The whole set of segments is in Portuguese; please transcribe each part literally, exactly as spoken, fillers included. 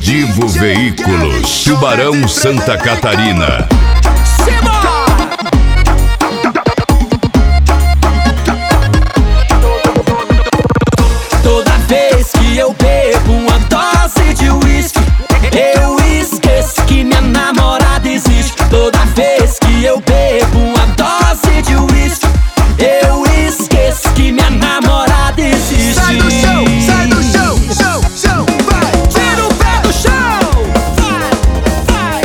Divo Veículos, Tubarão, Santa Catarina. Toda vez que eu bebo uma dose de uísque, eu esqueço que minha namorada existe. Toda vez que eu bebo uma dose de uísque, eu esqueço que minha namorada existe. Sai do chão, sai do chão, chão, chão, vai. Tira o pé do chão, vai, vai.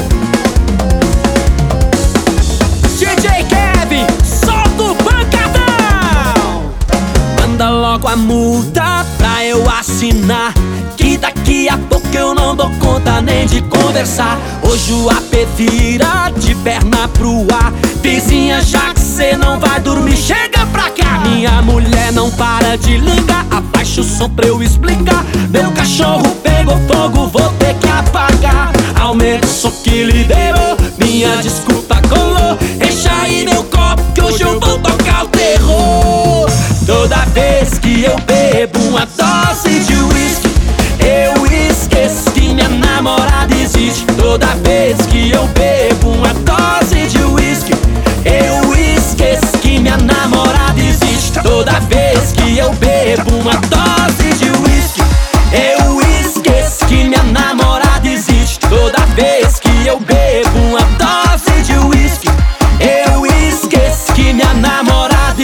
D J Kevin, solta o pancadão. Manda logo a multa pra eu assinar, que daqui a pouco eu não dou conta nem de conversar. Hoje o A P vira de perna pro ar. Vizinha, já que cê não vai dormir, chega pra cá. Minha mulher não para de ligar, abaixa o som pra eu explicar. Meu cachorro pegou fogo, vou ter que apagar. Aumenta o som que liberou, minha desculpa colou. Encha aí meu copo que hoje eu vou tocar o terror. Toda vez que eu bebo uma dose de uísque, eu esqueço que minha namorada existe. Toda vez que eu bebo uma dose de uísque, eu esqueço que minha namorada existe. Toda vez que eu bebo uma dose de uísque, eu esqueço que minha namorada existe. Toda vez que eu bebo uma dose de uísque, eu esqueço que minha namorada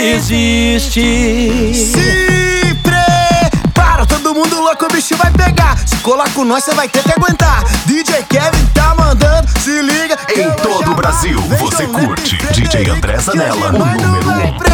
existe. Se prepara, todo mundo louco, o bicho vai pegar. Se colar com nós, cê vai ter que aguentar. D J Kevin tá mandando, se liga. Em todo o Brasil, você curte D J André Zanella, o número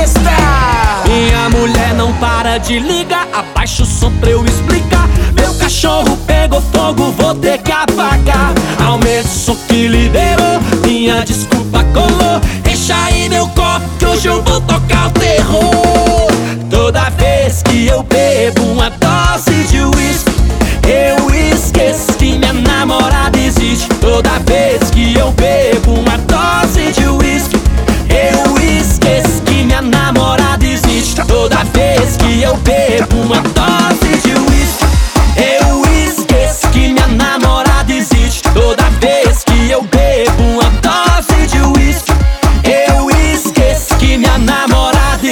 um. Minha mulher não para de ligar, abaixa o som pra eu explicar. Meu cachorro pegou fogo, vou ter que apagar. Aumenta o som que liberou, minha desculpa colou. Encha aí meu copo que hoje eu vou tocar o terror. Toda vez que eu bebo uma dose de uísque, eu esqueço que minha namorada existe. Toda vez que eu bebo uma dose de uísque, eu esqueço que minha namorada existe. Toda vez que eu bebo uma dose de uísque, eu esqueço que minha namorada existe. Toda vez que eu bebo uma dose de uísque, eu esqueço que minha namorada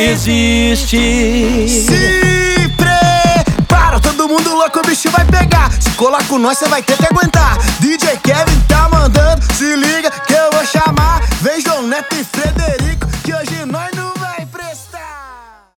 existe. Se prepara, todo mundo louco, o bicho vai pegar. Se colar com nós, cê vai ter que aguentar. D J Kevin tá mandando, se liga.